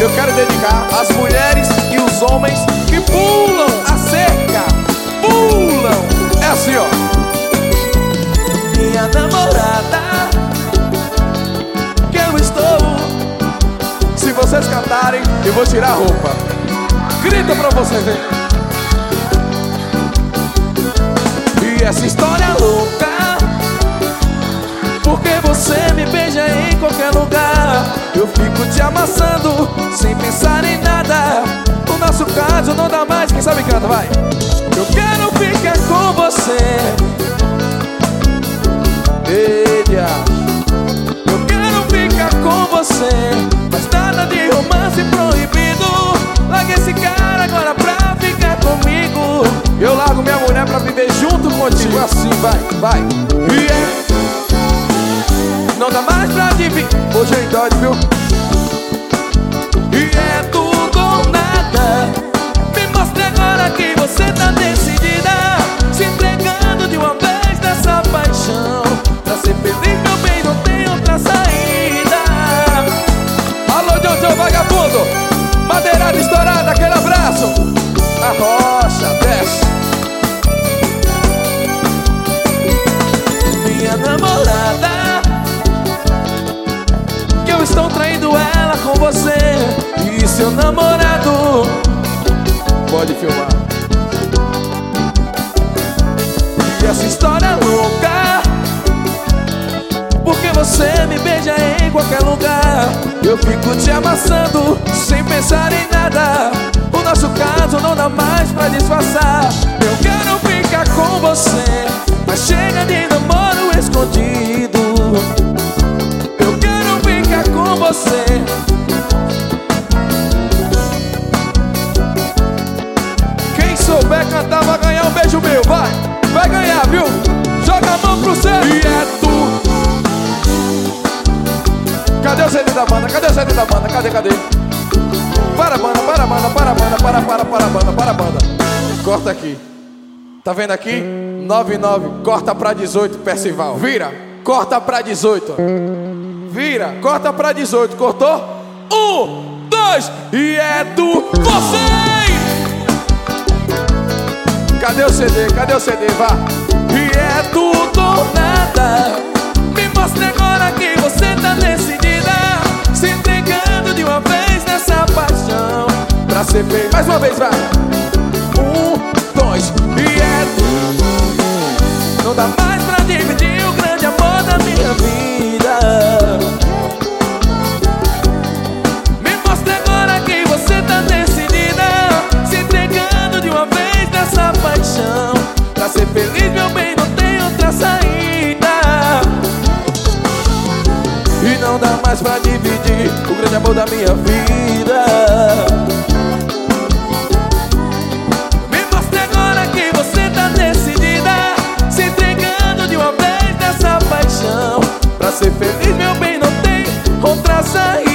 eu quero dedicar às mulheres e os homens que pulam a cerca. Pulam. É assim, ó. Minha namorada, que eu estou. Se vocês cantarem, eu vou tirar a roupa. Grita pra vocês verem. E essa história louca, porque você me beija em qualquer lugar. Eu fico te amassando, sem pensar em nada. O nosso caso não dá mais, quem sabe canta, vai. Eu quero ficar com você. Eia. Eu quero ficar com você, mas nada de romance proibido. Larga esse cara agora pra ficar comigo. Eu largo minha mulher pra viver junto contigo. Assim, vai. E não dá mais pra dividir. Hoje é dói, viu? E é tudo ou nada. Me mostre agora que você tá decidida, se entregando de uma vez nessa paixão. Pra ser feliz, meu bem, não tem outra saída. Alô, Jojo Vagabundo, madeirada estourada, aquele abraço. A rocha, desce. Minha namorada, que eu estou traindo ela com você. E seu namorado, pode filmar. e essa história louca, porque você me beija em qualquer lugar. Eu fico te amassando, sem pensar em nada. O nosso caso não dá mais pra disfarçar. Eu quero ficar com você, mas chega de namoro escondido. Eu quero ficar com você. Quem souber cantar vai ganhar um beijo meu, vai ganhar, viu? Joga a mão pro céu. E é tu. Cadê o CD da banda? Cadê? Para a banda. Corta aqui. Tá vendo aqui? 99, corta pra 18, Percival. Vira, corta pra 18. Vira, corta pra 18, cortou? 1, 2, e é do vocês! Cadê o CD? Vá. E é tudo ou nada. Me mostre agora que você tá decidida, se entregando de uma vez nessa paixão. Pra ser feio, mais uma vez, vai. 1, 2, E é tudo. Não dá mais pra dividir o grande amor da minha vida. Me mostre agora que você tá decidida, se entregando de uma vez nessa paixão. Pra ser feliz, meu bem, não tem outra saída. e não dá mais pra dividir o grande amor da minha vida. Me mostre agora que você tá decidida, se entregando de uma vez nessa paixão. Pra ser feliz, meu bem, não tem outra saída.